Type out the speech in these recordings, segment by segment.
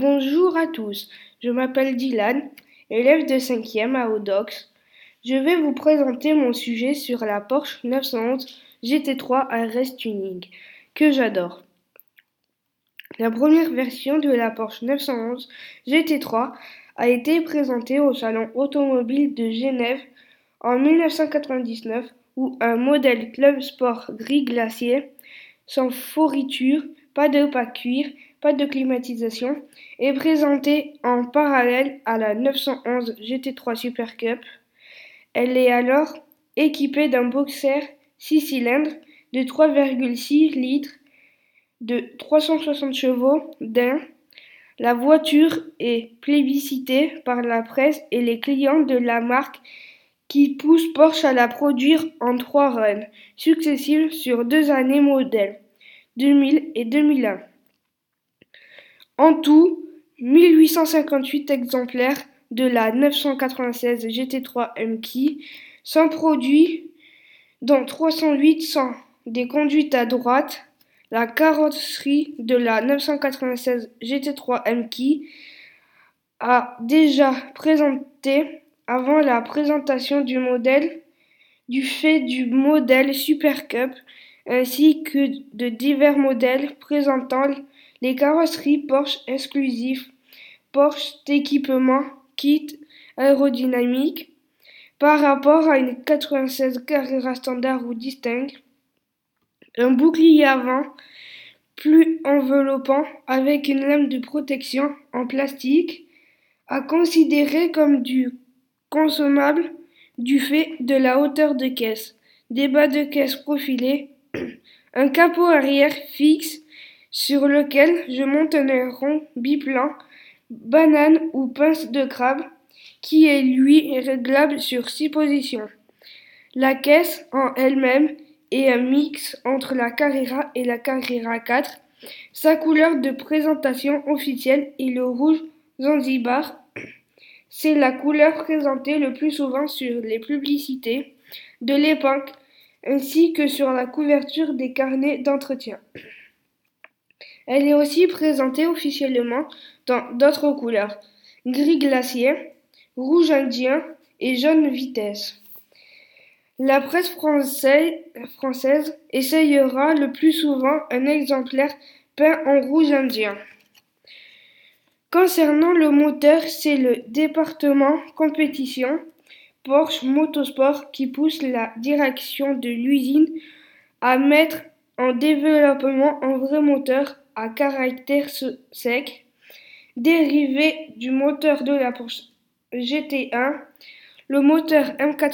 Bonjour à tous, je m'appelle Dylan, élève de 5e à Audox. Je vais vous présenter mon sujet sur la Porsche 911 GT3 RS Tuning, que j'adore. La première version de la Porsche 911 GT3 a été présentée au Salon automobile de Genève en 1999 où un modèle Club Sport gris glacier, sans fourriture, pas de pare-cuir, pas de climatisation, est présenté en parallèle à la 911 GT3 Super Cup. Elle est alors équipée d'un boxer 6 cylindres de 3,6 litres de 360 chevaux d'un. La voiture est plébiscitée par la presse et les clients de la marque qui pousse Porsche à la produire en 3 runs successifs sur 2 années modèle, 2000 et 2001. En tout, 1858 exemplaires de la 996 GT3 M-Key sont produits, dont 308 sont des conduites à droite. La carrosserie de la 996 GT3 M-Key a déjà présenté avant la présentation du modèle du fait du modèle Super Cup ainsi que de divers modèles présentant les carrosseries Porsche exclusives, Porsche d'équipement, kit aérodynamique par rapport à une 96 Carrera standard ou distingue, un bouclier avant plus enveloppant avec une lame de protection en plastique à considérer comme du consommable du fait de la hauteur de caisse, des bas de caisse profilés, un capot arrière fixe sur lequel je monte un aileron biplan, banane ou pince de crabe, qui est lui réglable sur 6 positions. La caisse en elle-même est un mix entre la Carrera et la Carrera 4. Sa couleur de présentation officielle est le rouge Zanzibar. C'est la couleur présentée le plus souvent sur les publicités de l'époque ainsi que sur la couverture des carnets d'entretien. Elle est aussi présentée officiellement dans d'autres couleurs, gris glacier, rouge indien et jaune vitesse. La presse française essayera le plus souvent un exemplaire peint en rouge indien. Concernant le moteur, c'est le département compétition Porsche Motorsport qui pousse la direction de l'usine à mettre en développement un vrai moteur à caractère sec, dérivé du moteur de la Porsche GT1, le moteur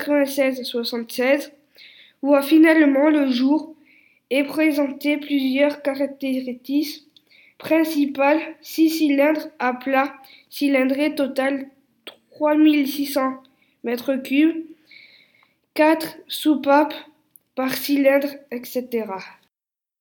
M96-76, voit finalement le jour et présenter plusieurs caractéristiques principales: 6 cylindres à plat cylindré total 3600 m3, 4 soupapes par cylindre, etc.